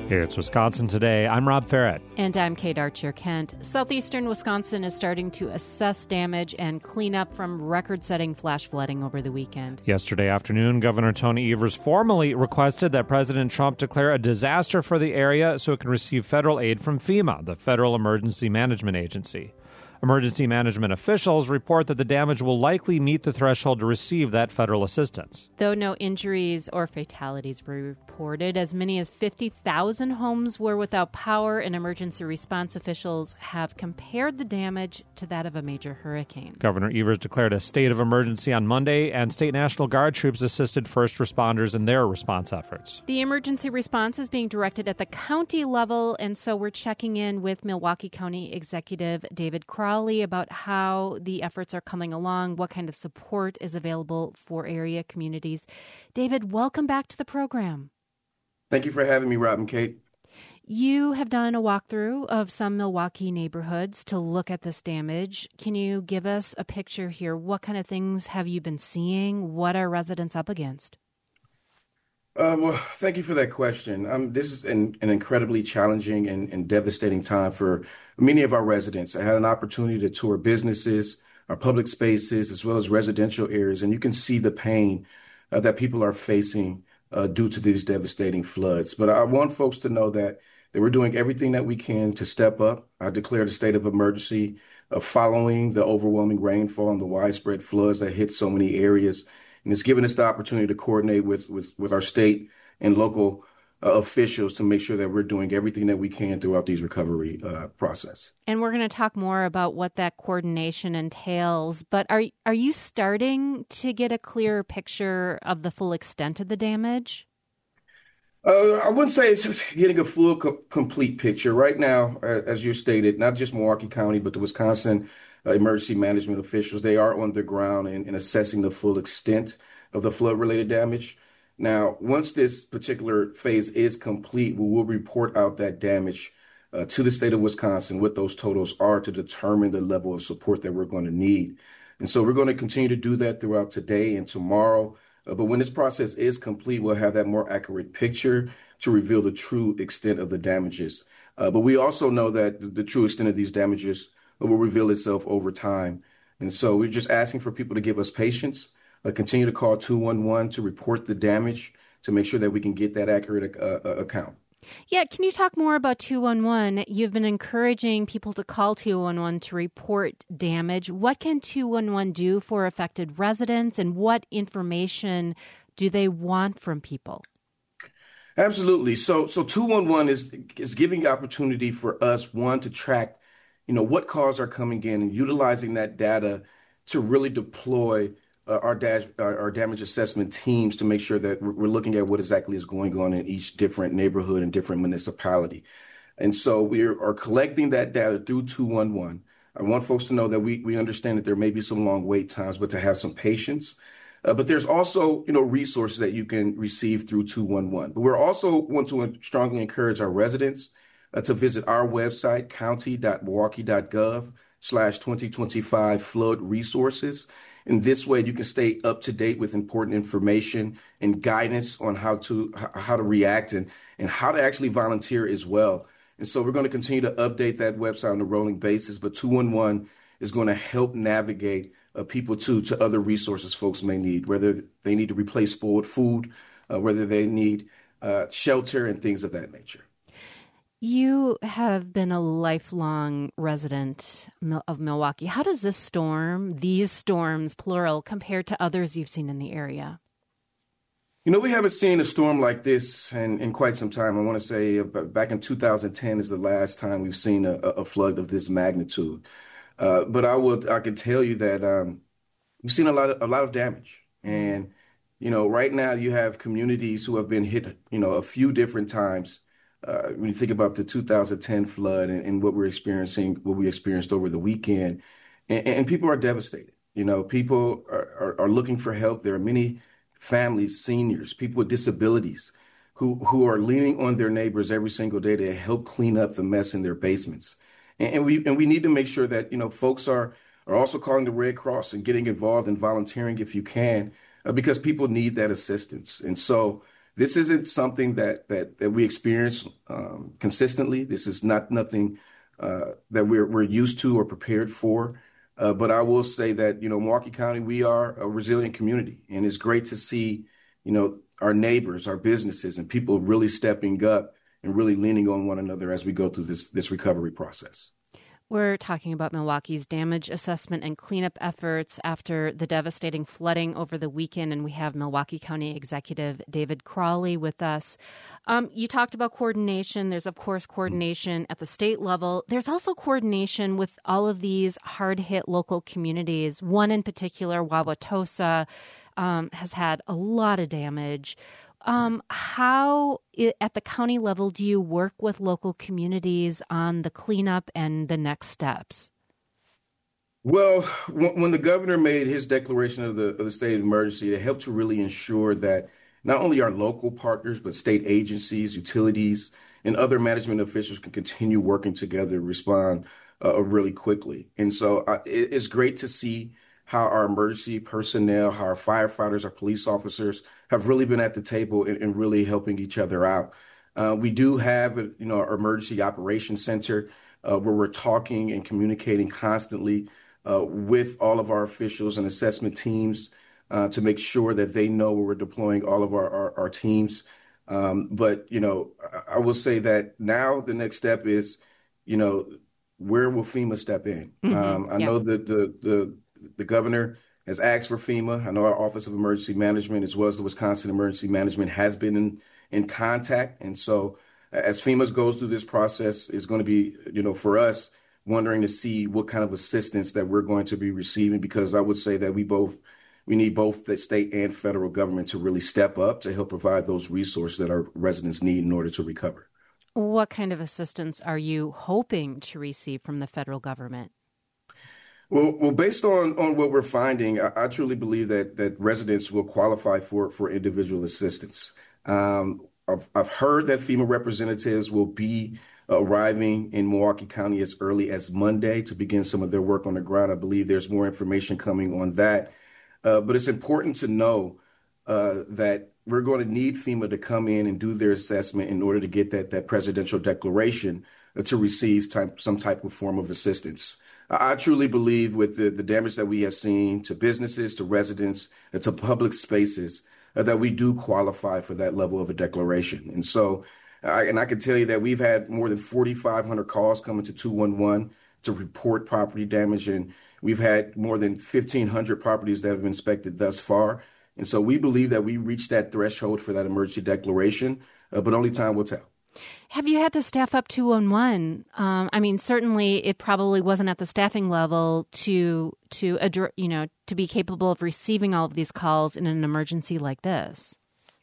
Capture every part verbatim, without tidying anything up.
It's Wisconsin Today. I'm Rob Ferret. And I'm Kate Archer-Kent. Southeastern Wisconsin is starting to assess damage and clean up from record-setting flash flooding over the weekend. Yesterday afternoon, Governor Tony Evers formally requested that President Trump declare a disaster for the area so it can receive federal aid from FEMA, the Federal Emergency Management Agency. Emergency management officials report that the damage will likely meet the threshold to receive that federal assistance. Though no injuries or fatalities were reported, as many as fifty thousand homes were without power, and emergency response officials have compared the damage to that of a major hurricane. Governor Evers declared a state of emergency on Monday, and state National Guard troops assisted first responders in their response efforts. The emergency response is being directed at the county level, and so we're checking in with Milwaukee County Executive David Crowley about how the efforts are coming along, what kind of support is available for area communities. David, welcome back to the program. Thank you for having me, Rob and Kate. You have done a walkthrough of some Milwaukee neighborhoods to look at this damage. Can you give us a picture here? What kind of things have you been seeing? What are residents up against? Uh, well, thank you for that question. Um, this is an, an incredibly challenging and, and devastating time for many of our residents. I had an opportunity to tour businesses, our public spaces, as well as residential areas, and you can see the pain uh, that people are facing uh, due to these devastating floods. But I want folks to know that, that we're doing everything that we can to step up. I declared a state of emergency uh, following the overwhelming rainfall and the widespread floods that hit so many areas. And it's given us the opportunity to coordinate with, with, with our state and local uh, officials to make sure that we're doing everything that we can throughout these recovery uh, process. And we're going to talk more about what that coordination entails. But are are you starting to get a clearer picture of the full extent of the damage? Uh, I wouldn't say it's getting a full, co- complete picture. Right now, uh, as you stated, not just Milwaukee County, but the Wisconsin uh, emergency management officials, they are on the ground and, and assessing the full extent of the flood-related damage. Now, once this particular phase is complete, we will report out that damage uh, to the state of Wisconsin, what those totals are, to determine the level of support that we're going to need. And so we're going to continue to do that throughout today and tomorrow. Uh, but when this process is complete, we'll have that more accurate picture to reveal the true extent of the damages. Uh, but we also know that the, the true extent of these damages will reveal itself over time. And so we're just asking for people to give us patience, uh, continue to call two one one to report the damage, to make sure that we can get that accurate uh, account. Yeah, can you talk more about two one one? You've been encouraging people to call two one one to report damage. What can two one one do for affected residents, and what information do they want from people? Absolutely. So so two one one is is giving the opportunity for us, one, to track, you know, what calls are coming in and utilizing that data to really deploy Uh, our, dash, our, our damage assessment teams to make sure that we're, we're looking at what exactly is going on in each different neighborhood and different municipality. And so we are, are collecting that data through two one one. I want folks to know that we, we understand that there may be some long wait times, but to have some patience. Uh, but there's also, you know, resources that you can receive through two one one. But we're also want to strongly encourage our residents uh, to visit our website, county.milwaukee.gov slash 2025 flood resources. In this way, you can stay up to date with important information and guidance on how to how to react and, and how to actually volunteer as well. And so we're going to continue to update that website on a rolling basis. But two one one is going to help navigate uh, people to to other resources folks may need, whether they need to replace spoiled food, uh, whether they need uh, shelter and things of that nature. You have been a lifelong resident of Milwaukee. How does this storm, these storms, plural, compare to others you've seen in the area? You know, we haven't seen a storm like this in, in quite some time. I want to say back in two thousand ten is the last time we've seen a, a flood of this magnitude. Uh, but I would, I can tell you that um, we've seen a lot of a lot of damage. And, you know, right now you have communities who have been hit, you know, a few different times. Uh, when you think about the two thousand ten flood and, and what we're experiencing, what we experienced over the weekend, and, and people are devastated. You know, people are, are, are looking for help. There are many families, seniors, people with disabilities who, who are leaning on their neighbors every single day to help clean up the mess in their basements. And, and we and we need to make sure that, you know, folks are, are also calling the Red Cross and getting involved and volunteering if you can, uh, because people need that assistance. And so this isn't something that that that we experience um, consistently. This is not nothing uh, that we're we're used to or prepared for. Uh, but I will say that, you know, Milwaukee County, we are a resilient community, and it's great to see, you know, our neighbors, our businesses, and people really stepping up and really leaning on one another as we go through this this recovery process. We're talking about Milwaukee's damage assessment and cleanup efforts after the devastating flooding over the weekend, and we have Milwaukee County Executive David Crowley with us. Um, you talked about coordination. There's, of course, coordination at the state level. There's also coordination with all of these hard-hit local communities. One in particular, Wauwatosa, um, has had a lot of damage. Um, how, at the county level, do you work with local communities on the cleanup and the next steps? Well, when the governor made his declaration of the, of the state of emergency, it helped to really ensure that not only our local partners, but state agencies, utilities, and other management officials can continue working together to respond uh, really quickly. And so uh, it, it's great to see how our emergency personnel, how our firefighters, our police officers have really been at the table and, and really helping each other out. Uh, we do have, you know, our emergency operations center uh, where we're talking and communicating constantly uh, with all of our officials and assessment teams uh, to make sure that they know where we're deploying all of our, our, our teams. Um, but, you know, I, I will say that now the next step is, you know, where will FEMA step in? Mm-hmm. Um, I yeah. know that the, the The governor has asked for FEMA. I know our Office of Emergency Management, as well as the Wisconsin Emergency Management, has been in, in contact. And so as FEMA goes through this process, it's going to be, you know, for us, wondering to see what kind of assistance that we're going to be receiving, because I would say that we both we need both the state and federal government to really step up to help provide those resources that our residents need in order to recover. What kind of assistance are you hoping to receive from the federal government? Well, well, based on, on what we're finding, I, I truly believe that that residents will qualify for, for individual assistance. Um, I've, I've heard that FEMA representatives will be arriving in Milwaukee County as early as Monday to begin some of their work on the ground. I believe there's more information coming on that. Uh, but it's important to know uh, that we're going to need FEMA to come in and do their assessment in order to get that, that presidential declaration uh, to receive type, some type of form of assistance. I truly believe with the, the damage that we have seen to businesses, to residents, and to public spaces, uh, that we do qualify for that level of a declaration. And so, I, and I can tell you that we've had more than forty-five hundred calls coming to two one one to report property damage, and we've had more than fifteen hundred properties that have been inspected thus far. And so we believe that we reached that threshold for that emergency declaration, uh, but only time will tell. Have you had to staff up two one one? Um, I mean, certainly it probably wasn't at the staffing level to to address, you know, to be capable of receiving all of these calls in an emergency like this.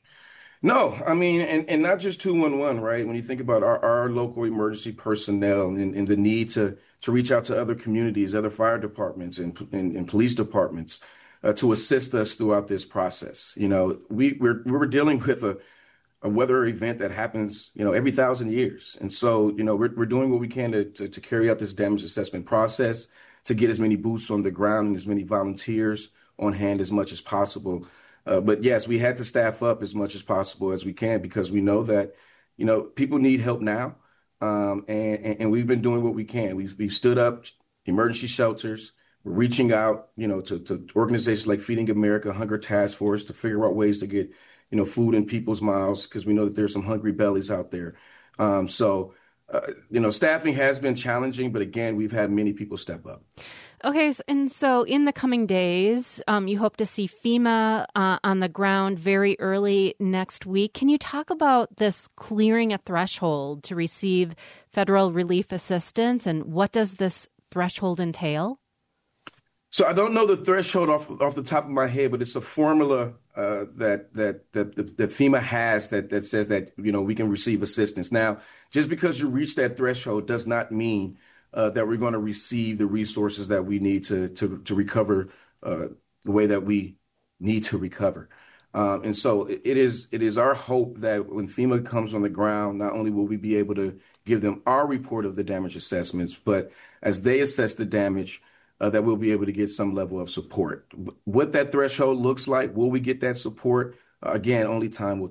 No, I mean, and, and not just two one one, right? When you think about our, our local emergency personnel and, and the need to to reach out to other communities, other fire departments and, and, and police departments uh, to assist us throughout this process. You know, we we're we're dealing with a a weather event that happens, you know, every thousand years. And so, you know, we're, we're doing what we can to, to, to carry out this damage assessment process, to get as many boots on the ground and as many volunteers on hand as much as possible. Uh, but yes, we had to staff up as much as possible as we can, because we know that, you know, people need help now. Um, and, and, and we've been doing what we can. We've, we've stood up emergency shelters. We're reaching out, you know, to, to organizations like Feeding America, Hunger Task Force, to figure out ways to get, you know, food in people's mouths, because we know that there's some hungry bellies out there. Um, so, uh, you know, staffing has been challenging, but again, we've had many people step up. Okay, and so in the coming days, um, you hope to see FEMA uh, on the ground very early next week. Can you talk about this clearing a threshold to receive federal relief assistance, and what does this threshold entail? So I don't know the threshold off off the top of my head, but it's a formula uh, that that that that FEMA has that that says that, you know, we can receive assistance. Now, just because you reach that threshold does not mean uh, that we're going to receive the resources that we need to to to recover uh, the way that we need to recover. Um, and so it, it is it is our hope that when FEMA comes on the ground, not only will we be able to give them our report of the damage assessments, but as they assess the damage, Uh, that we'll be able to get some level of support. What that threshold looks like, will we get that support? Uh, again, only time will tell.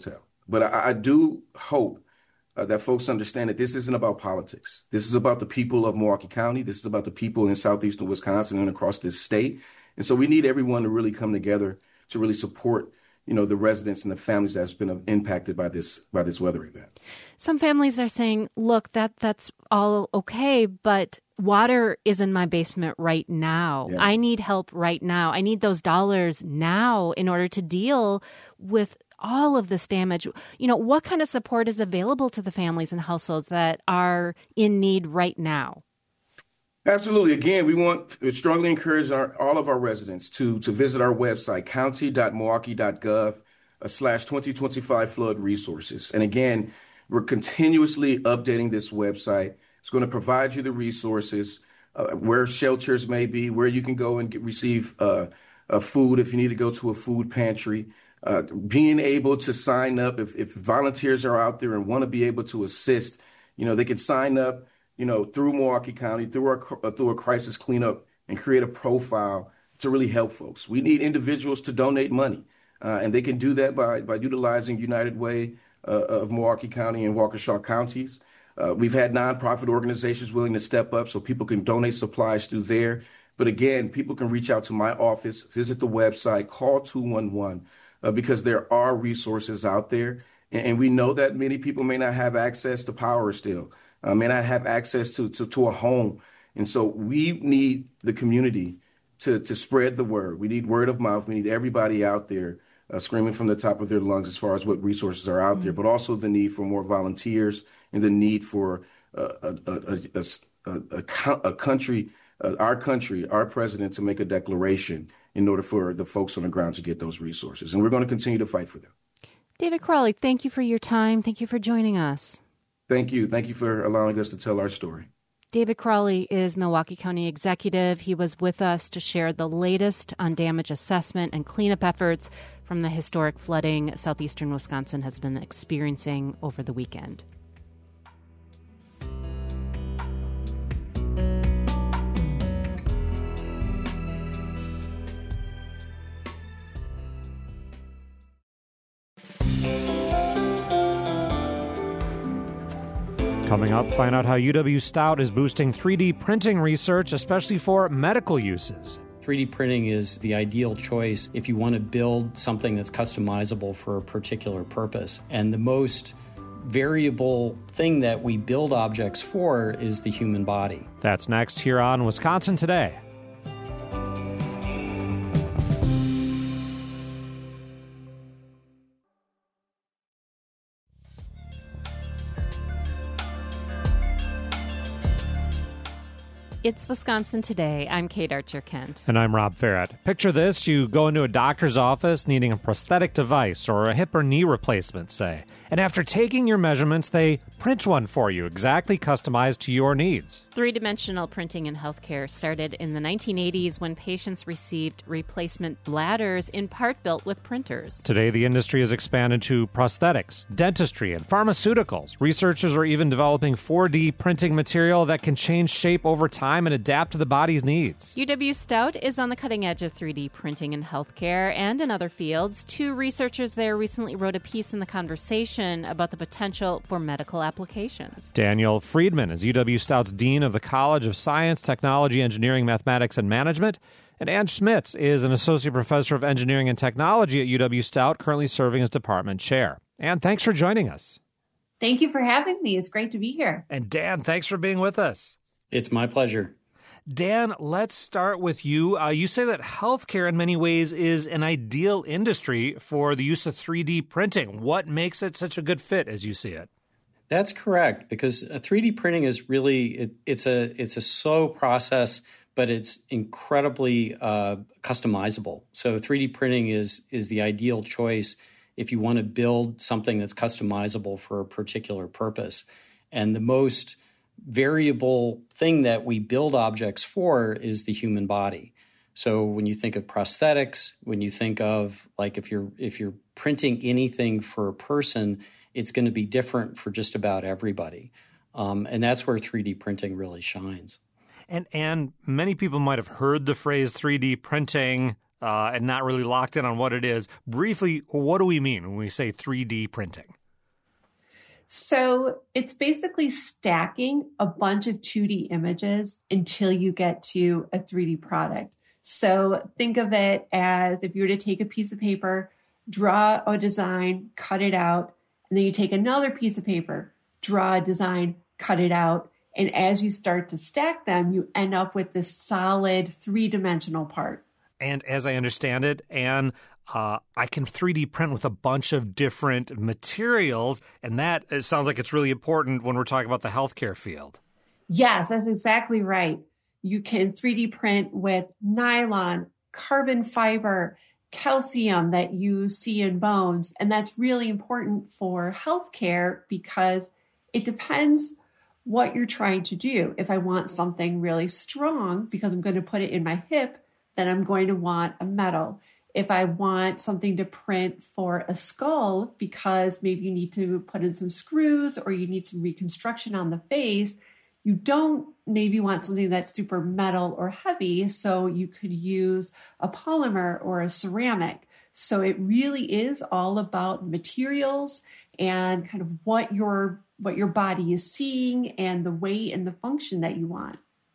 But I, I do hope uh, that folks understand that this isn't about politics. This is about the people of Milwaukee County. This is about the people in southeastern Wisconsin and across this state. And so we need everyone to really come together to really support, you know, the residents and the families that's been impacted by this by this weather event. Some families are saying, look, that that's all okay, but water is in my basement right now. Yeah. I need help right now. I need those dollars now in order to deal with all of this damage. You know, what kind of support is available to the families and households that are in need right now? Absolutely. Again, we want to strongly encourage our, all of our residents to, to visit our website, county dot milwaukee dot gov uh, slash twenty twenty-five flood resources. And again, we're continuously updating this website. It's going to provide you the resources, uh, where shelters may be, where you can go and get, receive uh, uh, food if you need to go to a food pantry. Uh, being able to sign up, if, if volunteers are out there and want to be able to assist, you know, they can sign up, you know, through Milwaukee County, through our, uh, through a crisis cleanup and create a profile to really help folks. We need individuals to donate money, uh, and they can do that by, by utilizing United Way uh, of Milwaukee County and Waukesha counties. Uh, we've had nonprofit organizations willing to step up so people can donate supplies through there. But again, people can reach out to my office, visit the website, call two one one. Uh, because there are resources out there. And, and we know that many people may not have access to power still, uh, may not have access to, to, to a home. And so we need the community to, to spread the word. We need word of mouth. We need everybody out there uh, screaming from the top of their lungs as far as what resources are out mm-hmm. there, but also the need for more volunteers and the need for uh, a, a, a, a, a, a country, uh, our country, our president to make a declaration in order for the folks on the ground to get those resources. And we're going to continue to fight for them. David Crowley, thank you for your time. Thank you for joining us. Thank you. Thank you for allowing us to tell our story. David Crowley is Milwaukee County Executive. He was with us to share the latest on damage assessment and cleanup efforts from the historic flooding southeastern Wisconsin has been experiencing over the weekend. Coming up, find out how U W Stout is boosting three D printing research, especially for medical uses. three D printing is the ideal choice if you want to build something that's customizable for a particular purpose. And the most variable thing that we build objects for is the human body. That's next here on Wisconsin Today. It's Wisconsin Today. I'm Kate Archer-Kent. And I'm Rob Farrett. Picture this. You go into a doctor's office needing a prosthetic device or a hip or knee replacement, say. And after taking your measurements, they print one for you, exactly customized to your needs. Three-dimensional printing in healthcare started in the nineteen eighties when patients received replacement bladders, in part built with printers. Today, the industry has expanded to prosthetics, dentistry, and pharmaceuticals. Researchers are even developing four D printing material that can change shape over time and adapt to the body's needs. U W Stout is on the cutting edge of three D printing in healthcare and in other fields. Two researchers there recently wrote a piece in The Conversation about the potential for medical applications. Daniel Friedman is U W Stout's Dean of the College of Science, Technology, Engineering, Mathematics, and Management. And Ann Schmitz is an Associate Professor of Engineering and Technology at U W Stout, currently serving as Department Chair. Ann, thanks for joining us. Thank you for having me. It's great to be here. And Dan, thanks for being with us. It's my pleasure. Dan, let's start with you. Uh, you say that healthcare in many ways is an ideal industry for the use of three D printing. What makes it such a good fit as you see it? That's correct, because three D printing is really, it, it's a it's a slow process, but it's incredibly uh, customizable. So three D printing is is the ideal choice if you want to build something that's customizable for a particular purpose. And the most variable thing that we build objects for is the human body. So when you think of prosthetics, when you think of like if you're if you're printing anything for a person, it's going to be different for just about everybody. Um, and that's where three D printing really shines. And and many people might have heard the phrase three D printing uh, and not really locked in on what it is. Briefly, what do we mean when we say three D printing? So it's basically stacking a bunch of two D images until you get to a three D product. So think of it as if you were to take a piece of paper, draw a design, cut it out, and then you take another piece of paper, draw a design, cut it out. And as you start to stack them, you end up with this solid three-dimensional part. And as I understand it, Anne, uh, I can three D print with a bunch of different materials, and that it sounds like it's really important when we're talking about the healthcare field. Yes, that's exactly right. You can three D print with nylon, carbon fiber, calcium that you see in bones, and that's really important for healthcare because it depends what you're trying to do. If I want something really strong because I'm going to put it in my hip, then I'm going to want a metal. If I want something to print for a skull because maybe you need to put in some screws or you need some reconstruction on the face, you don't maybe want something that's super metal or heavy, so you could use a polymer or a ceramic. So it really is all about materials and kind of what your what your body is seeing and the weight and the function that you want.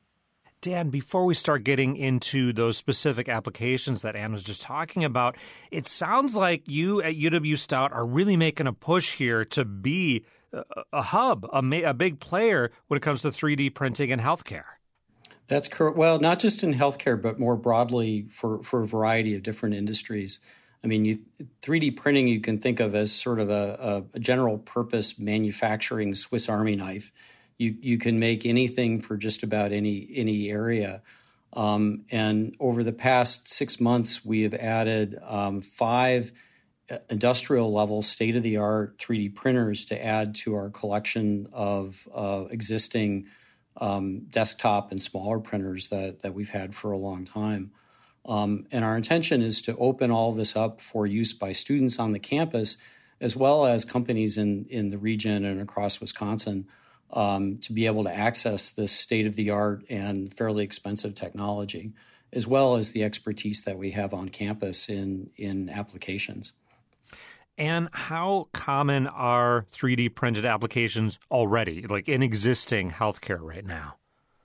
Dan, before we start getting into those specific applications that Anne was just talking about, it sounds like you at U W Stout are really making a push here to be a, a hub, a, a big player when it comes to three D printing in healthcare. That's correct. Well, not just in healthcare, but more broadly for, for a variety of different industries. I mean, you, three D printing you can think of as sort of a, a, a general purpose manufacturing Swiss Army knife. You you can make anything for just about any any area. Um, and over the past six months, we have added um, five industrial level state of the art three D printers to add to our collection of uh, existing um, desktop and smaller printers that that we've had for a long time. Um, and our intention is to open all of this up for use by students on the campus, as well as companies in, in the region and across Wisconsin, um, to be able to access this state-of-the-art and fairly expensive technology, as well as the expertise that we have on campus in, in applications. And how common are three D printed applications already, like in existing healthcare right now?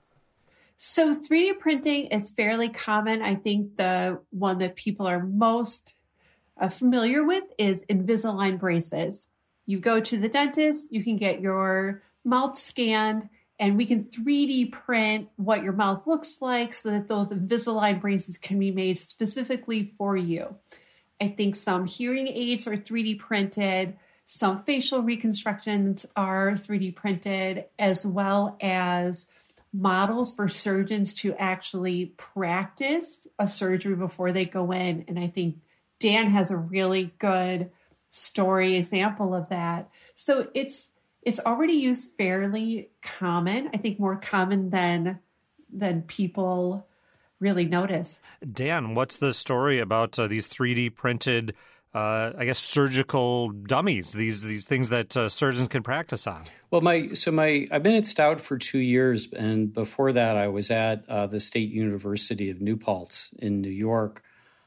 So three D printing is fairly common. I think the one that people are most uh, familiar with is Invisalign braces. You go to the dentist, you can get your mouth scanned, and we can three D print what your mouth looks like so that those Invisalign braces can be made specifically for you. I think some hearing aids are three D printed, some facial reconstructions are three D printed, as well as models for surgeons to actually practice a surgery before they go in. And I think Dan has a really good story example of that. So it's it's already used fairly common, I think more common than than people really notice. Dan, what's the story about uh, these three D printed, uh, I guess, surgical dummies, these these things that uh, surgeons can practice on? Well, my so my I've been at Stout for two years, and before that, I was at uh, the State University of New Paltz in New York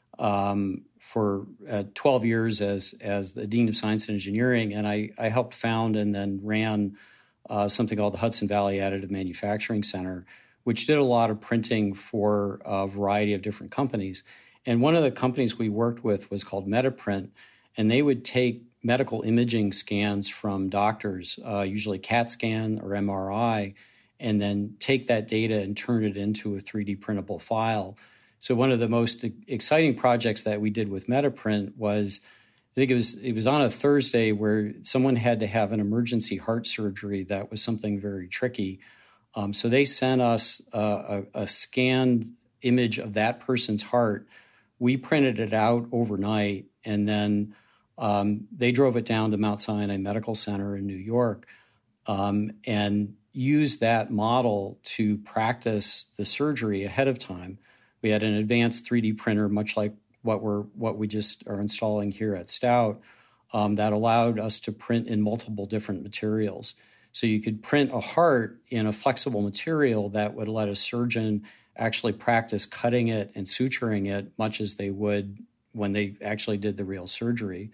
um, for uh, twelve years as as the Dean of Science and Engineering, and I, I helped found and then ran uh, something called the Hudson Valley Additive Manufacturing Center, which did a lot of printing for a variety of different companies. And one of the companies we worked with was called MetaPrint, and they would take medical imaging scans from doctors, uh, usually CAT scan or M R I, and then take that data and turn it into a three D printable file. So one of the most exciting projects that we did with MetaPrint was, I think it was it was on a Thursday where someone had to have an emergency heart surgery that was something very tricky. Um, so they sent us uh, a, a scanned image of that person's heart. We printed it out overnight, and then um, they drove it down to Mount Sinai Medical Center in New York um, and used that model to practice the surgery ahead of time. We had an advanced three D printer, much like what we're what we just are installing here at Stout, um, that allowed us to print in multiple different materials. So you could print a heart in a flexible material that would let a surgeon actually practice cutting it and suturing it much as they would when they actually did the real surgery.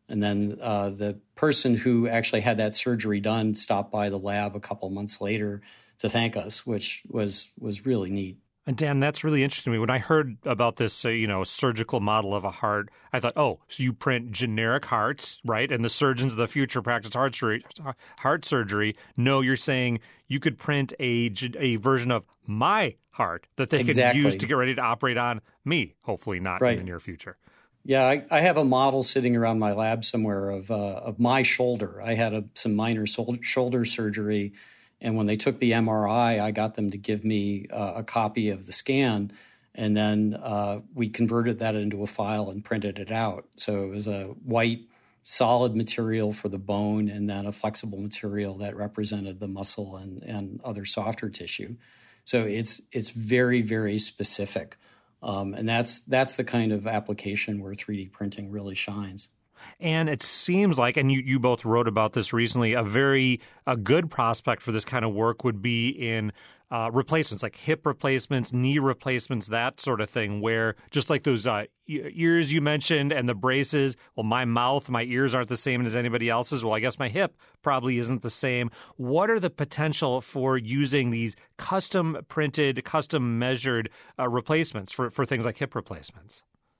And then uh, the person who actually had that surgery done stopped by the lab a couple months later to thank us, which was was really neat. And Dan, that's really interesting to me. When I heard about this, uh, you know, surgical model of a heart, I thought, oh, so you print generic hearts, right? And the surgeons of the future practice heart surgery. Heart surgery. No, you're saying you could print a a version of my heart that they exactly. could use to get ready to operate on me. Hopefully, not right. in the near future. Yeah, I, I have a model sitting around my lab somewhere of uh, of my shoulder. I had a, some minor sol- shoulder surgery. And when they took the M R I, I got them to give me uh, a copy of the scan, and then uh, we converted that into a file and printed it out. So it was a white, solid material for the bone, and then a flexible material that represented the muscle and, and other softer tissue. So it's it's very, very specific, um, and that's that's the kind of application where three D printing really shines. And it seems like, and you, you both wrote about this recently, a very a good prospect for this kind of work would be in uh, replacements, like hip replacements, knee replacements, that sort of thing, where just like those uh, ears you mentioned and the braces, well, my mouth, my ears aren't the same as anybody else's. Well, I guess my hip probably isn't the same. What are the potential for using these custom printed, custom measured uh, replacements for, for things like hip replacements?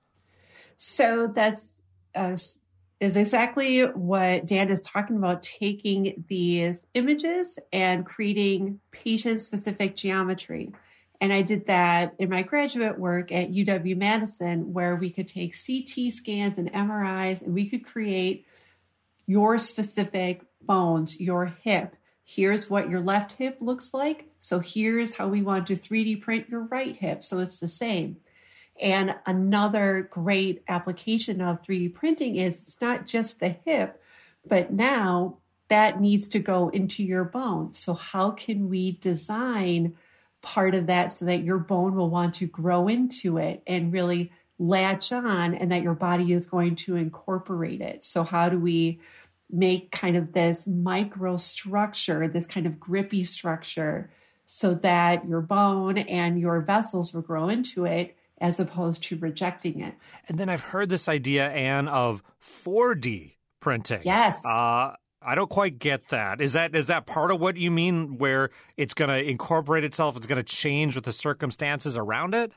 So that's uh, is exactly what Dan is talking about, taking these images and creating patient-specific geometry. And I did that in my graduate work at U W-Madison, where we could take C T scans and M R Is, and we could create your specific bones, your hip. Here's what your left hip looks like. So here's how we want to three D print your right hip, so it's the same. And another great application of three D printing is it's not just the hip, but now that needs to go into your bone. So how can we design part of that so that your bone will want to grow into it and really latch on, and that your body is going to incorporate it? So how do we make kind of this microstructure, this kind of grippy structure, so that your bone and your vessels will grow into it, as opposed to rejecting it? And then I've heard this idea, Anne, of four D printing. Yes. Uh, I don't quite get that. Is that is that part of what you mean, where it's going to incorporate itself, it's going to change with the circumstances around it?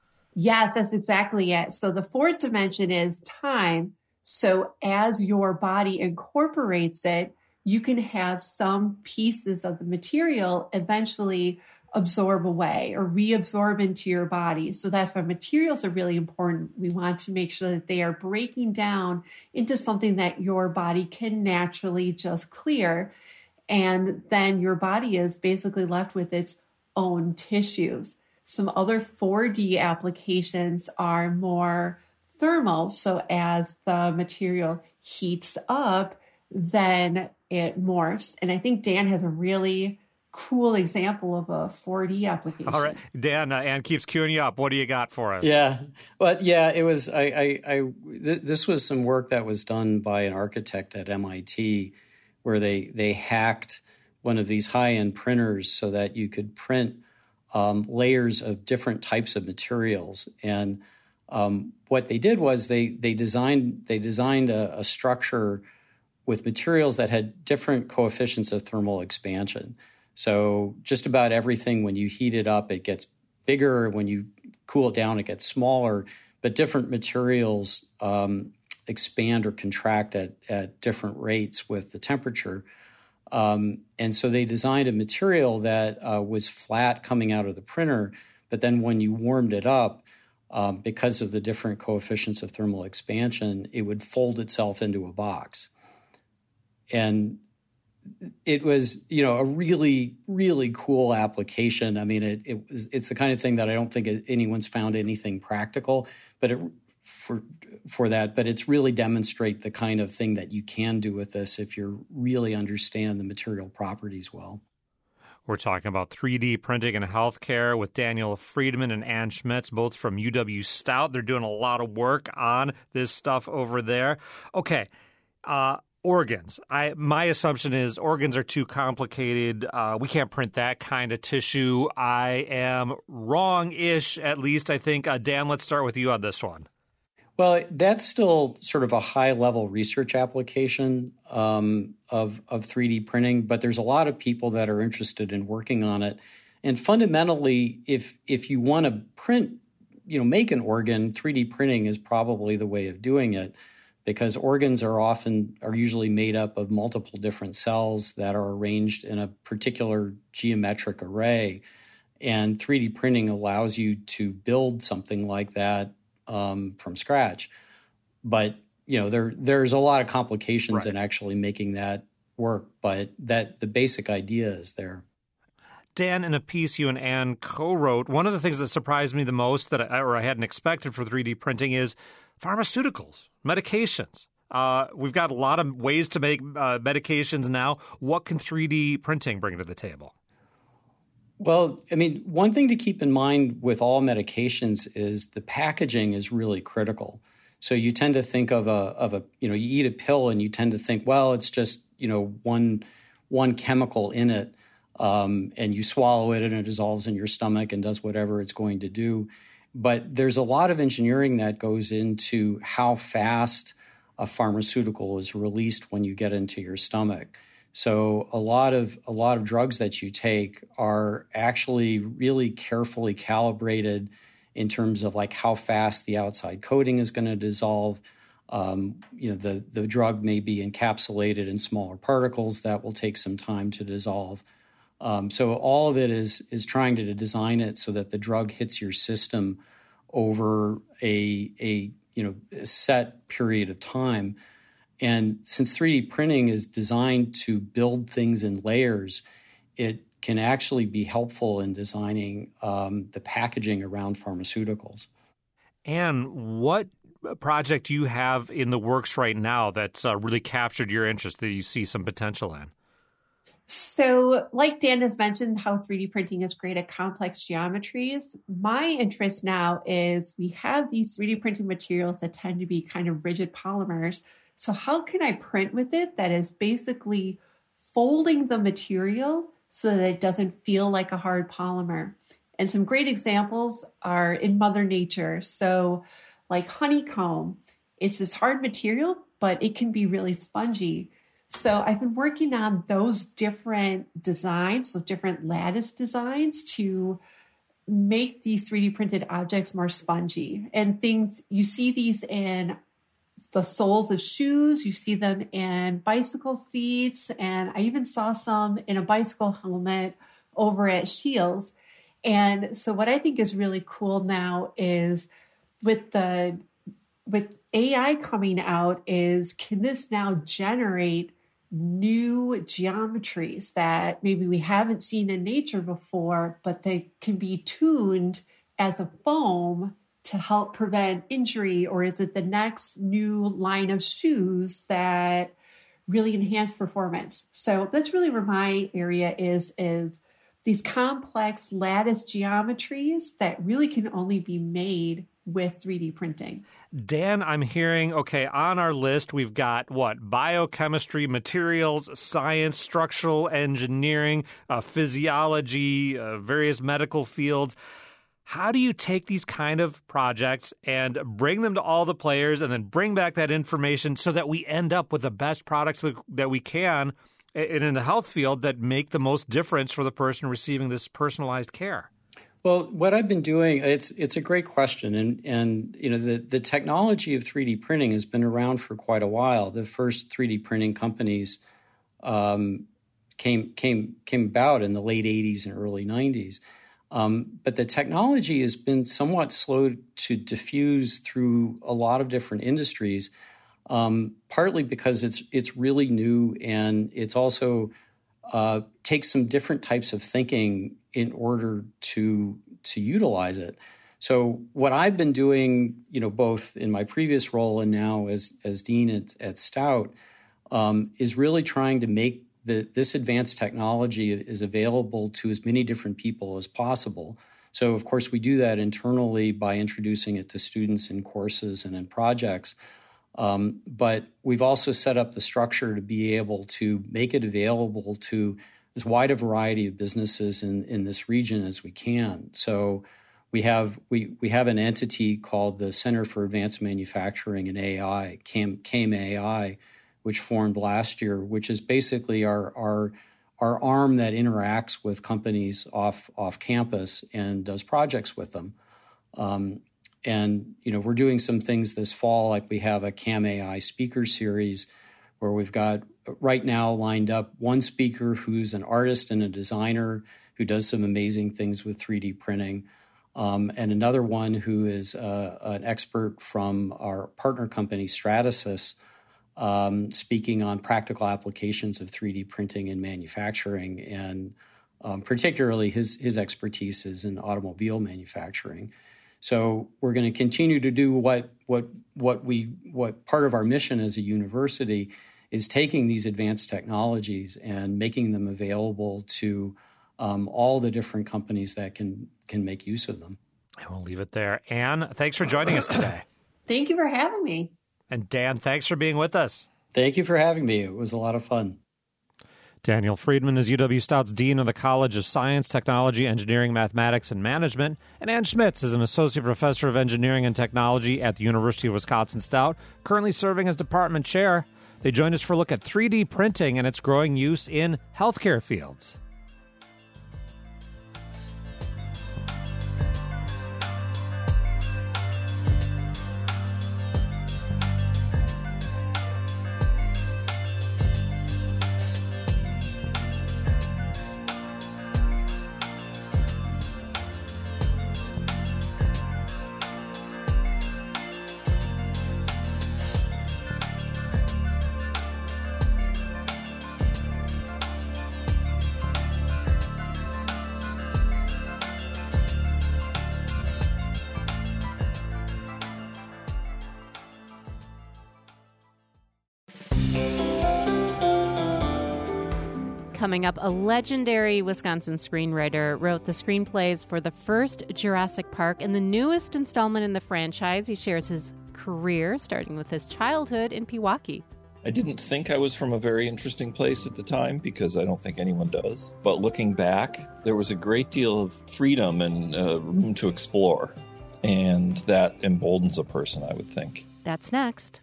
Yes, that's exactly it. So the fourth dimension is time. So as your body incorporates it, you can have some pieces of the material eventually absorb away or reabsorb into your body. So that's why materials are really important. We want to make sure that they are breaking down into something that your body can naturally just clear. And then your body is basically left with its own tissues. Some other four D applications are more thermal. So as the material heats up, then it morphs. And I think Dan has a really cool example of a four D application. All right, Dan, uh, Anne keeps queuing you up. What do you got for us? Yeah, but yeah, it was. I, I, I th- this was some work that was done by an architect at M I T, where they they hacked one of these high-end printers so that you could print um, layers of different types of materials. And um, what they did was they they designed they designed a, a structure with materials that had different coefficients of thermal expansion. So just about everything, when you heat it up, it gets bigger. When you cool it down, it gets smaller. But different materials um, expand or contract at, at different rates with the temperature. Um, and so they designed a material that uh, was flat coming out of the printer, but then when you warmed it up, um, because of the different coefficients of thermal expansion, it would fold itself into a box. And it was, you know, a really, really cool application. I mean, it, it was, it's the kind of thing that I don't think anyone's found anything practical, but it, for for that. But it's really demonstrate the kind of thing that you can do with this if you really understand the material properties well. We're talking about three D printing in healthcare with Daniel Friedman and Anne Schmitz, both from U W Stout. They're doing a lot of work on this stuff over there. Okay. Uh, Organs. I my assumption is organs are too complicated. Uh, we can't print that kind of tissue. I am wrong-ish, at least, I think. Uh, Dan, let's start with you on this one. Well, that's still sort of a high-level research application um, of, of three D printing, but there's a lot of people that are interested in working on it. And fundamentally, if if you want to print, you know, make an organ, three D printing is probably the way of doing it, because organs are often, are usually made up of multiple different cells that are arranged in a particular geometric array. And three D printing allows you to build something like that Um, from scratch. But, you know, there there's a lot of complications right. in actually making that work, but that the basic idea is there. Dan, in a piece you and Anne co-wrote, one of the things that surprised me the most that I, or I hadn't expected for three D printing is pharmaceuticals, medications. Uh, we've got a lot of ways to make uh, medications now. What can three D printing bring to the table? Well, I mean, one thing to keep in mind with all medications is the packaging is really critical. So you tend to think of a, of a, you know, you eat a pill and you tend to think, well, it's just, you know, one, one chemical in it, um, and you swallow it and it dissolves in your stomach and does whatever it's going to do. But there's a lot of engineering that goes into how fast a pharmaceutical is released when you get into your stomach. So a lot of a lot of drugs that you take are actually really carefully calibrated in terms of like how fast the outside coating is going to dissolve. Um, you know, the, the drug may be encapsulated in smaller particles that will take some time to dissolve. Um, so all of it is is trying to design it so that the drug hits your system over a a you know a set period of time. And since three D printing is designed to build things in layers, it can actually be helpful in designing um, the packaging around pharmaceuticals. And what project do you have in the works right now that's uh, really captured your interest that you see some potential in? So like Dan has mentioned, how three D printing is great at complex geometries. My interest now is we have these three D printing materials that tend to be kind of rigid polymers. So how can I print with it that is basically folding the material so that it doesn't feel like a hard polymer? And some great examples are in Mother Nature. So like honeycomb, it's this hard material, but it can be really spongy. So I've been working on those different designs, so different lattice designs to make these three D printed objects more spongy. And things, you see these in the soles of shoes, you see them in bicycle seats, and I even saw some in a bicycle helmet over at Scheels. And so what I think is really cool now is with the with A I coming out is, can this now generate new geometries that maybe we haven't seen in nature before, but they can be tuned as a foam to help prevent injury? Or is it the next new line of shoes that really enhance performance? So that's really where my area is, is these complex lattice geometries that really can only be made with three D printing. Dan, I'm hearing, okay, on our list, we've got what? Biochemistry, materials, science, structural engineering, uh, physiology, uh, various medical fields. How do you take these kind of projects and bring them to all the players and then bring back that information so that we end up with the best products that, that we can in, in the health field that make the most difference for the person receiving this personalized care? Well, what I've been doing, it's it's a great question. And, and you know, the, the technology of three D printing has been around for quite a while. The first three D printing companies um, came, came, came about in the late eighties and early nineties. Um, but the technology has been somewhat slow to diffuse through a lot of different industries, um, partly because it's it's really new, and it's also uh, takes some different types of thinking in order to to utilize it. So what I've been doing, you know, both in my previous role and now as as dean at, at Stout, um, is really trying to make The, this advanced technology is available to as many different people as possible. So, of course, we do that internally by introducing it to students in courses and in projects. Um, but we've also set up the structure to be able to make it available to as wide a variety of businesses in, in this region as we can. So we have we we have an entity called the Center for Advanced Manufacturing and A I, CAM, CAME A I, which formed last year, which is basically our our our arm that interacts with companies off off campus and does projects with them. Um, and you know, we're doing some things this fall, like we have a CAME A I speaker series where we've got right now lined up one speaker who's an artist and a designer who does some amazing things with three D printing, um, and another one who is uh, an expert from our partner company, Stratasys, um, speaking on practical applications of three D printing in manufacturing, and um, particularly his, his expertise is in automobile manufacturing. So we're going to continue to do what what what we what part of our mission as a university is taking these advanced technologies and making them available to um, all the different companies that can can make use of them. And we'll leave it there. Anne, thanks for joining us today. Thank you for having me. And Dan, thanks for being with us. Thank you for having me. It was a lot of fun. Daniel Friedman is U W Stout's Dean of the College of Science, Technology, Engineering, Mathematics, and Management, and Anne Schmitz is an Associate Professor of Engineering and Technology at the University of Wisconsin-Stout, currently serving as Department Chair. They joined us for a look at three D printing and its growing use in healthcare fields. Coming up, a legendary Wisconsin screenwriter wrote the screenplays for the first Jurassic Park and the newest installment in the franchise. He shares his career, starting with his childhood in Pewaukee. I didn't think I was from a very interesting place at the time, because I don't think anyone does. But looking back, there was a great deal of freedom and uh, room to explore. And that emboldens a person, I would think. That's next.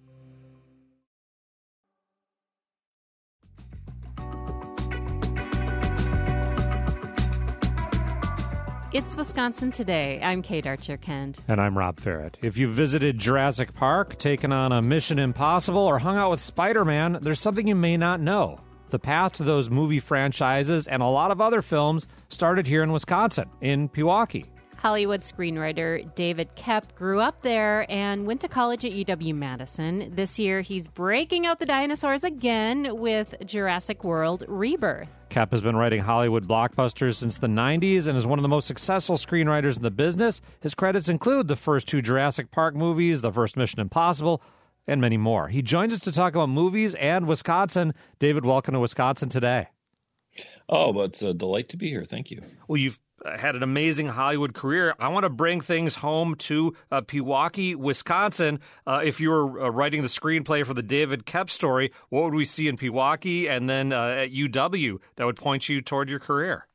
It's Wisconsin Today. I'm Kate Archer-Kent. And I'm Rob Ferret. If you've visited Jurassic Park, taken on a Mission Impossible, or hung out with Spider-Man, there's something you may not know. The path to those movie franchises and a lot of other films started here in Wisconsin, in Pewaukee. Hollywood screenwriter David Koepp grew up there and went to college at U W-Madison. This year, he's breaking out the dinosaurs again with Jurassic World Rebirth. Koepp has been writing Hollywood blockbusters since the nineties and is one of the most successful screenwriters in the business. His credits include the first two Jurassic Park movies, the first Mission Impossible, and many more. He joins us to talk about movies and Wisconsin. David, welcome to Wisconsin Today. Oh, well, it's a delight to be here. Thank you. Well, you've had an amazing Hollywood career. I want to bring things home to uh, Pewaukee, Wisconsin. Uh, if you were uh, writing the screenplay for the David Koepp story, what would we see in Pewaukee and then uh, at U W that would point you toward your career?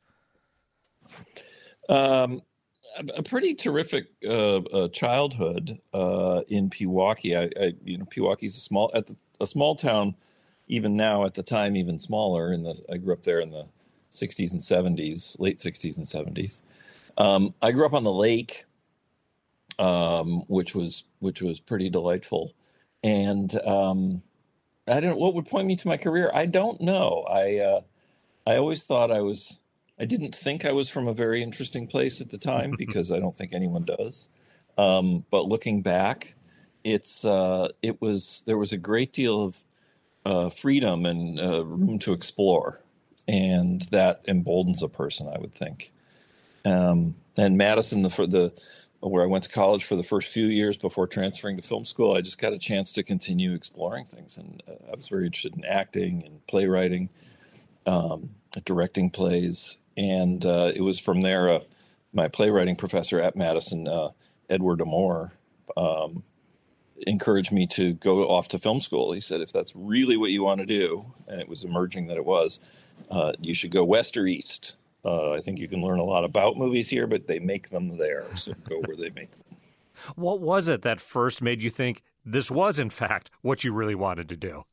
Um, a, a pretty terrific uh, uh, childhood uh, in Pewaukee. I, I, you know, Pewaukee's a small at the, a small town. Even now, at the time, even smaller. In the I grew up there in the sixties and seventies, late sixties and seventies. Um, I grew up on the lake, um, which was which was pretty delightful. And um, I don't know what would point me to my career. I don't know. I uh, I always thought I was. I didn't think I was from a very interesting place at the time, because I don't think anyone does. Um, but looking back, it's uh, it was there was a great deal of uh, freedom and uh, room to explore. And that emboldens a person, I would think. Um, and Madison, the, for the where I went to college for the first few years before transferring to film school, I just got a chance to continue exploring things. And uh, I was very interested in acting and playwriting, um, directing plays. And uh, it was from there, uh, my playwriting professor at Madison, uh, Edward Amore, um, encouraged me to go off to film school. He said, if that's really what you want to do, and it was emerging that it was, Uh, you should go west or east. Uh, I think you can learn a lot about movies here, but they make them there, so go where they make them. What was it that first made you think this was, in fact, what you really wanted to do?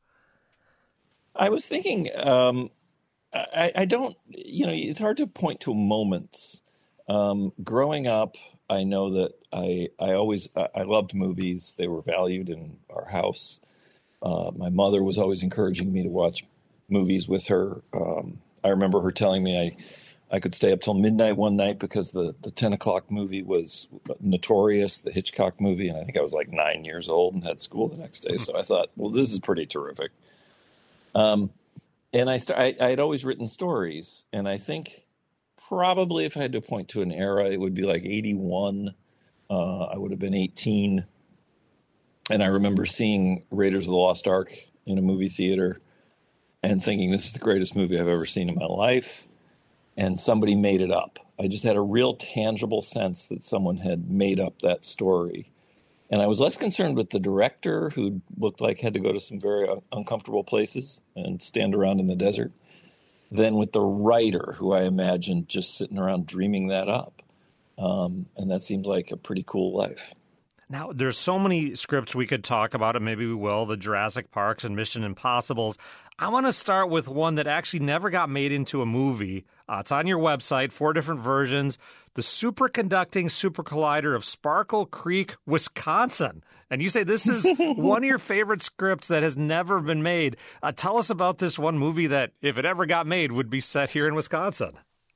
I was thinking, um, I, I don't, you know, it's hard to point to moments. Um, growing up, I know that I, I always, I loved movies. They were valued in our house. Uh, my mother was always encouraging me to watch movies with her. Um, I remember her telling me I, I could stay up till midnight one night because the, the ten o'clock movie was Notorious, the Hitchcock movie. And I think I was like nine years old and had school the next day. So I thought, well, this is pretty terrific. Um, and I, st- I, I had always written stories. And I think probably if I had to point to an era, it would be like eighty-one. Uh, I would have been eighteen. And I remember seeing Raiders of the Lost Ark in a movie theater and thinking, this is the greatest movie I've ever seen in my life. And somebody made it up. I just had a real tangible sense that someone had made up that story. And I was less concerned with the director, who looked like had to go to some very un- uncomfortable places and stand around in the desert, than with the writer, who I imagined just sitting around dreaming that up. Um, and that seemed like a pretty cool life. Now, there's so many scripts we could talk about, and maybe we will, the Jurassic Parks and Mission Impossibles. I want to start with one that actually never got made into a movie. Uh, it's on your website, four different versions. The Superconducting Super Collider of Sparkle Creek, Wisconsin. And you say this is one of your favorite scripts that has never been made. Uh, tell us about this one movie that, if it ever got made, would be set here in Wisconsin.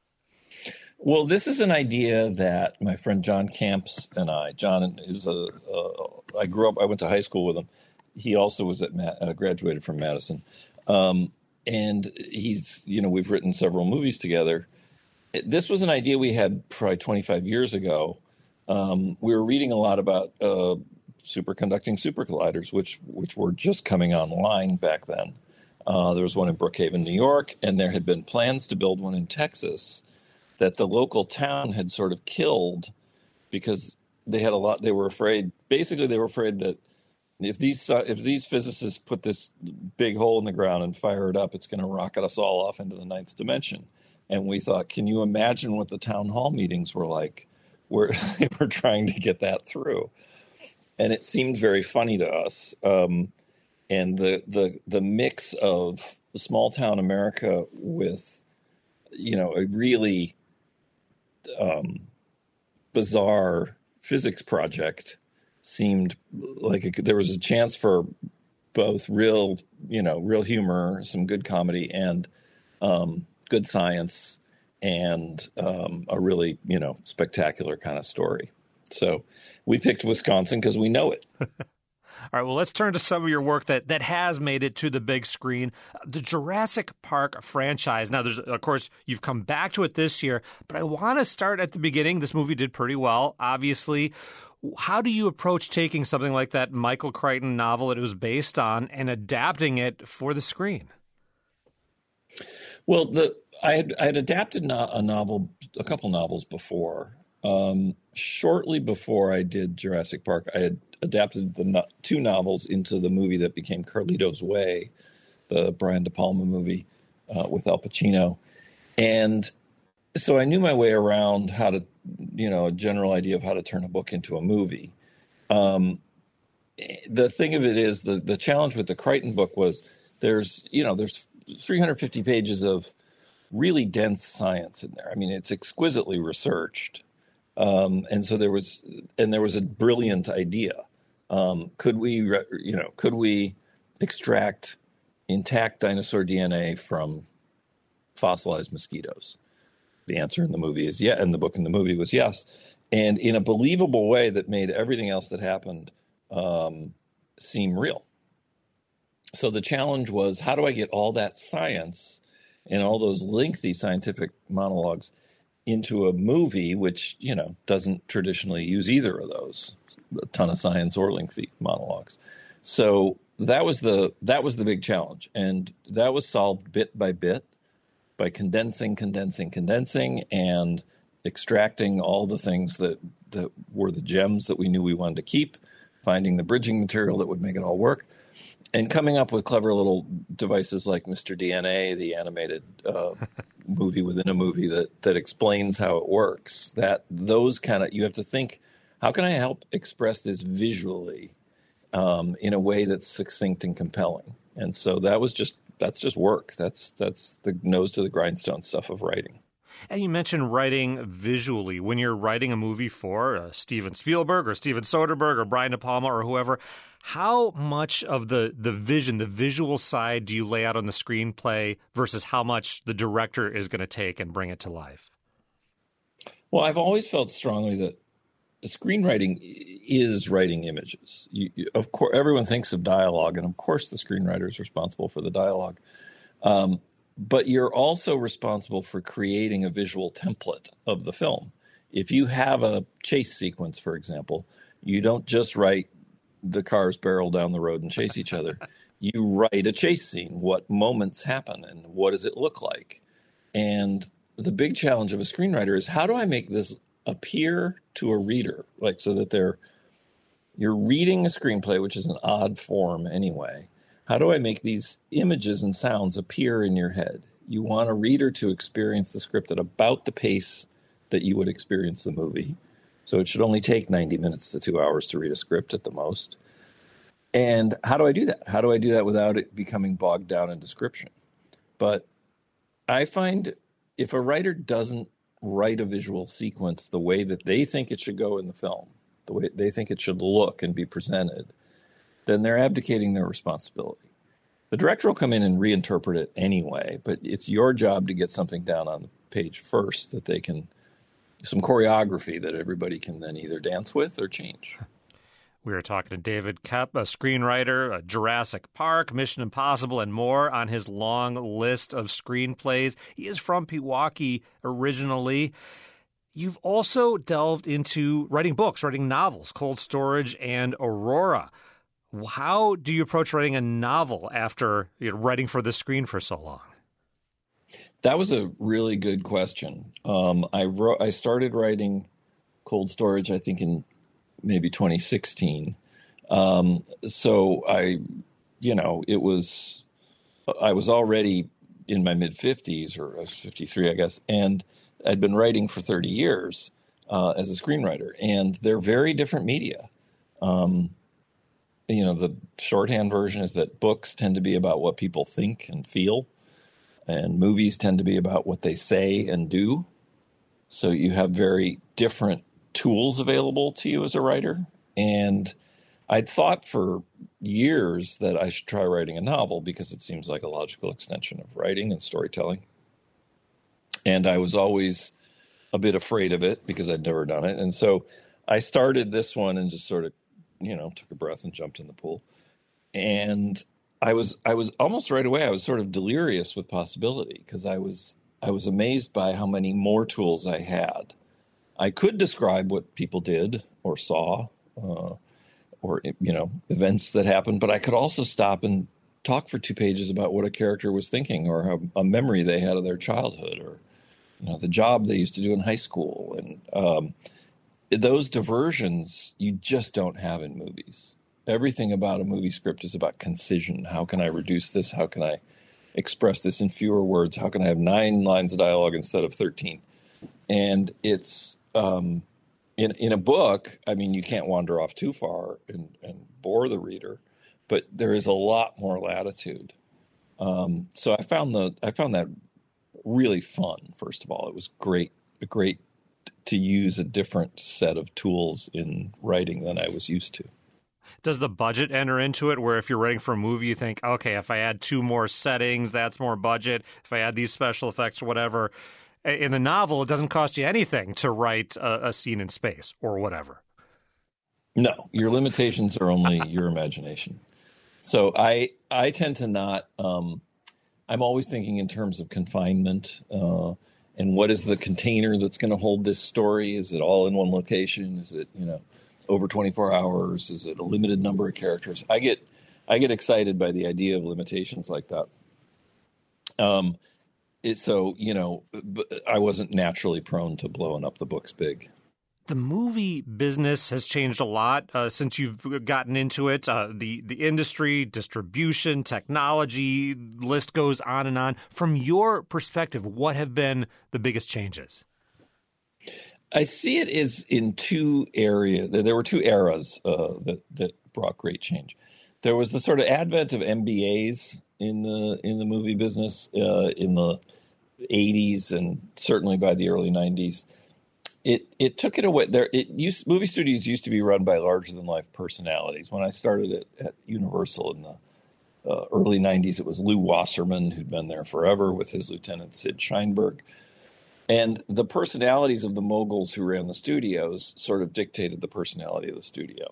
Well, this is an idea that my friend John Camps and I, John is a, uh, I grew up, I went to high school with him. He also was at, Ma- uh, graduated from Madison. Um, and he's, you know, we've written several movies together. This was an idea we had probably twenty-five years ago. Um, we were reading a lot about uh, superconducting super colliders, which, which were just coming online back then. Uh, there was one in Brookhaven, New York, and there had been plans to build one in Texas that the local town had sort of killed because they had a lot, they were afraid, basically they were afraid that if these if these physicists put this big hole in the ground and fire it up, it's going to rocket us all off into the ninth dimension. And we thought, can you imagine what the town hall meetings were like where they were trying to get that through? And it seemed very funny to us. Um, and the, the, the mix of small town America with, you know, a really um, bizarre physics project seemed like a, there was a chance for both real, you know, real humor, some good comedy, and um, good science, and um, a really, you know, spectacular kind of story. So we picked Wisconsin because we know it. All right, well, let's turn to some of your work that, that has made it to the big screen. The Jurassic Park franchise. Now, there's, of course, you've come back to it this year, but I want to start at the beginning. This movie did pretty well, obviously. How do you approach taking something like that Michael Crichton novel that it was based on and adapting it for the screen? Well, the I had, I had adapted no, a novel, a couple novels before. Um, shortly before I did Jurassic Park, I had adapted the no- two novels into the movie that became Carlito's Way, the Brian De Palma movie uh, with Al Pacino. And so I knew my way around how to, you know, a general idea of how to turn a book into a movie. Um, the thing of it is, the, the challenge with the Crichton book was there's, you know, there's three hundred fifty pages of really dense science in there. I mean, it's exquisitely researched. Um, and so there was, and there was a brilliant idea. Um, could we, you know, could we extract intact dinosaur D N A from fossilized mosquitoes? The answer in the movie is yeah, and the book in the movie was yes. And in a believable way that made everything else that happened um, seem real. So the challenge was, how do I get all that science and all those lengthy scientific monologues into a movie, which, you know, doesn't traditionally use either of those, a ton of science or lengthy monologues. So that was the that was the big challenge, and that was solved bit by bit by condensing, condensing, condensing, and extracting all the things that, that were the gems that we knew we wanted to keep, finding the bridging material that would make it all work, and coming up with clever little devices like Mister D N A, the animated uh, movie within a movie that that explains how it works. That those kind of, you have to think, how can I help express this visually um, in a way that's succinct and compelling? And so that was just that's just work. That's that's the nose to the grindstone stuff of writing. And you mentioned writing visually. When you're writing a movie for uh, Steven Spielberg or Steven Soderbergh or Brian De Palma or whoever, how much of the, the vision, the visual side do you lay out on the screenplay versus how much the director is going to take and bring it to life? Well, I've always felt strongly that screenwriting is writing images. You, you, of course, everyone thinks of dialogue, and of course the screenwriter is responsible for the dialogue. Um, But you're also responsible for creating a visual template of the film. If you have a chase sequence, for example, you don't just write the cars barrel down the road and chase each other. You write a chase scene. What moments happen and what does it look like? And the big challenge of a screenwriter is, how do I make this appear to a reader, like so that they're you're reading a screenplay, which is an odd form anyway. How do I make these images and sounds appear in your head? You want a reader to experience the script at about the pace that you would experience the movie. So it should only take ninety minutes to two hours to read a script at the most. And how do I do that? How do I do that without it becoming bogged down in description? But I find if a writer doesn't write a visual sequence the way that they think it should go in the film, the way they think it should look and be presented, then they're abdicating their responsibility. The director will come in and reinterpret it anyway, but it's your job to get something down on the page first that they can, some choreography that everybody can then either dance with or change. We are talking to David Koepp, a screenwriter, a Jurassic Park, Mission Impossible, and more on his long list of screenplays. He is from Pewaukee originally. You've also delved into writing books, writing novels, Cold Storage and Aurora. How do you approach writing a novel after you know, writing for the screen for so long? That was a really good question. Um, I wrote. I started writing Cold Storage, I think, in maybe twenty sixteen. Um, so I, you know, it was, I was already in my mid fifties, or I was fifty-three, I guess, and I'd been writing for thirty years uh, as a screenwriter, and they're very different media. Um, You know, the shorthand version is that books tend to be about what people think and feel, and movies tend to be about what they say and do. So you have very different tools available to you as a writer. And I'd thought for years that I should try writing a novel because it seems like a logical extension of writing and storytelling. And I was always a bit afraid of it because I'd never done it. And so I started this one and just sort of, you know, took a breath and jumped in the pool. And I was, I was almost right away, I was sort of delirious with possibility because I was, I was amazed by how many more tools I had. I could describe what people did or saw, uh, or, you know, events that happened, but I could also stop and talk for two pages about what a character was thinking or how, a memory they had of their childhood or, you know, the job they used to do in high school. And, um, those diversions you just don't have in movies. Everything about a movie script is about concision. How can I reduce this? How can I express this in fewer words? How can I have nine lines of dialogue instead of thirteen? And it's um, in in a book, I mean, you can't wander off too far and, and bore the reader, but there is a lot more latitude. Um, so I found the I found that really fun. First of all, it was great, a great. to use a different set of tools in writing than I was used to. Does the budget enter into it, where if you're writing for a movie, you think, okay, if I add two more settings, that's more budget. If I add these special effects or whatever. In the novel, it doesn't cost you anything to write a, a scene in space or whatever. No, your limitations are only your imagination. So I I tend to not, um, I'm always thinking in terms of confinement, uh, and what is the container that's going to hold this story? Is it all in one location? Is it, you know, over twenty-four hours? Is it a limited number of characters? I get, I get excited by the idea of limitations like that. Um, it, so, you know, I wasn't naturally prone to blowing up the books big. The movie business has changed a lot uh, since you've gotten into it. Uh, the, the industry, distribution, technology, list goes on and on. From your perspective, what have been the biggest changes? I see it as in two areas. There were two eras uh, that, that brought great change. There was the sort of advent of M B As in the in the movie business uh, in the eighties and certainly by the early nineties. It it took it away. There, it used movie studios used to be run by larger than life personalities. When I started at, at Universal in the uh, early nineties, it was Lew Wasserman, who'd been there forever, with his lieutenant Sid Sheinberg, and the personalities of the moguls who ran the studios sort of dictated the personality of the studio.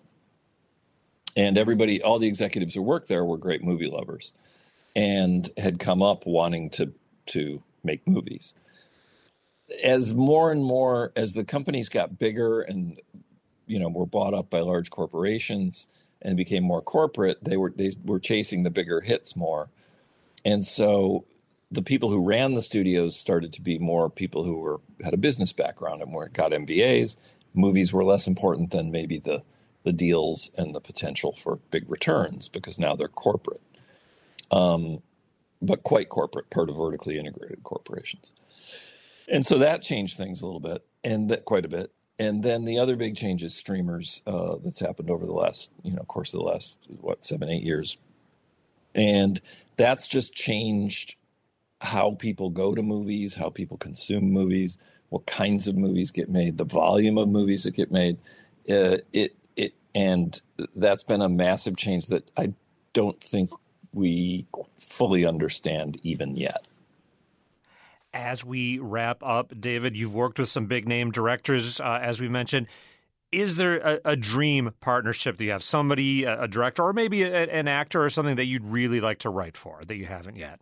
And everybody, all the executives who worked there, were great movie lovers, and had come up wanting to to make movies. As more and more, as the companies got bigger and, you know, were bought up by large corporations and became more corporate, they were they were chasing the bigger hits more. And so the people who ran the studios started to be more people who were had a business background and were got M B As. Movies were less important than maybe the, the deals and the potential for big returns, because now they're corporate, um, but quite corporate, part of vertically integrated corporations. And so that changed things a little bit, and that quite a bit. And then the other big change is streamers uh, that's happened over the last, you know, course of the last, what, seven, eight years. And that's just changed how people go to movies, how people consume movies, what kinds of movies get made, the volume of movies that get made. Uh, it it and that's been a massive change that I don't think we fully understand even yet. As we wrap up, David, you've worked with some big name directors, uh, as we mentioned. Is there a, a dream partnership that you have? Somebody, a, a director, or maybe a, an actor or something that you'd really like to write for that you haven't yet?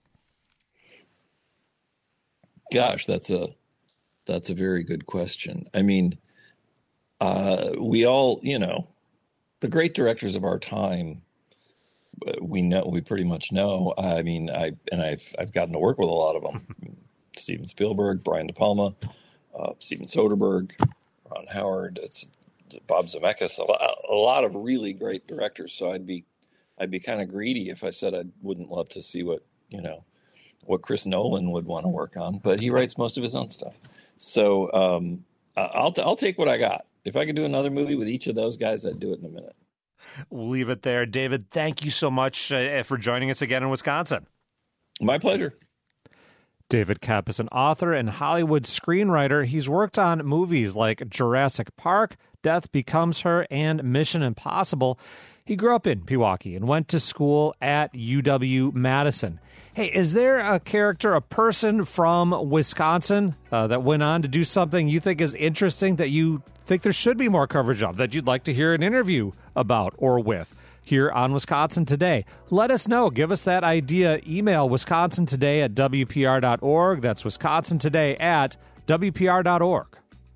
Gosh, that's a that's a very good question. I mean, uh, we all, you know, the great directors of our time, we know, we pretty much know. I mean, I and I've I've gotten to work with a lot of them: Steven Spielberg, Brian De Palma, uh, Steven Soderbergh, Ron Howard. It's Bob Zemeckis. A lot, a lot of really great directors. So I'd be I'd be kind of greedy if I said I wouldn't love to see what you know what Chris Nolan would want to work on. But he writes most of his own stuff. So um, I'll I'll take what I got. If I could do another movie with each of those guys, I'd do it in a minute. We'll leave it there. David, thank you so much uh, for joining us again in Wisconsin. My pleasure. David Koepp is an author and Hollywood screenwriter. He's worked on movies like Jurassic Park, Death Becomes Her, and Mission Impossible. He grew up in Pewaukee and went to school at U W-Madison. Hey, is there a character, a person from Wisconsin uh, that went on to do something you think is interesting that you think there should be more coverage of, that you'd like to hear an interview about or with here on Wisconsin Today? Let us know. Give us that idea. Email wisconsin today at w p r dot org. That's wisconsin today at w p r dot org.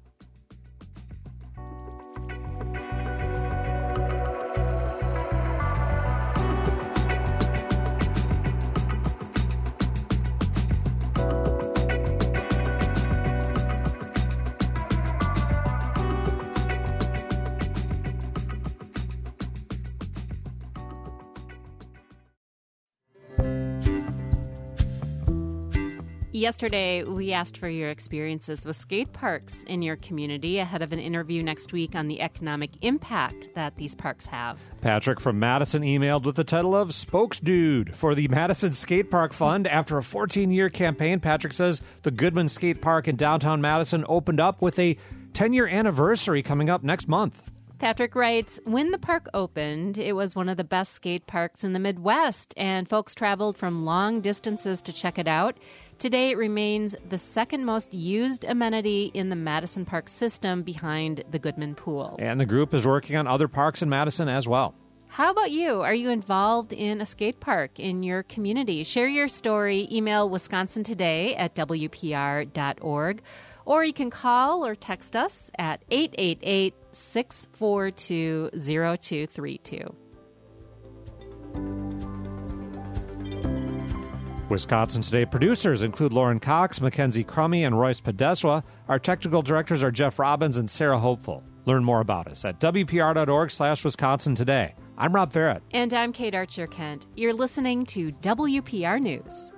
Yesterday, we asked for your experiences with skate parks in your community ahead of an interview next week on the economic impact that these parks have. Patrick from Madison emailed with the title of Spokes Dude for the Madison Skate Park Fund. After a fourteen-year campaign, Patrick says the Goodman Skate Park in downtown Madison opened up with a ten-year anniversary coming up next month. Patrick writes, when the park opened, it was one of the best skate parks in the Midwest, and folks traveled from long distances to check it out. Today, it remains the second most used amenity in the Madison Park system behind the Goodman Pool. And the group is working on other parks in Madison as well. How about you? Are you involved in a skate park in your community? Share your story. Email wisconsin today at w p r dot org. Or you can call or text us at eight eight eight, six four two, zero two three two. Wisconsin Today producers include Lauren Cox, Mackenzie Crummy, and Royce Podeswa. Our technical directors are Jeff Robbins and Sarah Hopeful. Learn more about us at W P R dot org slash Wisconsin Today. I'm Rob Farrett. And I'm Kate Archer-Kent. You're listening to W P R News.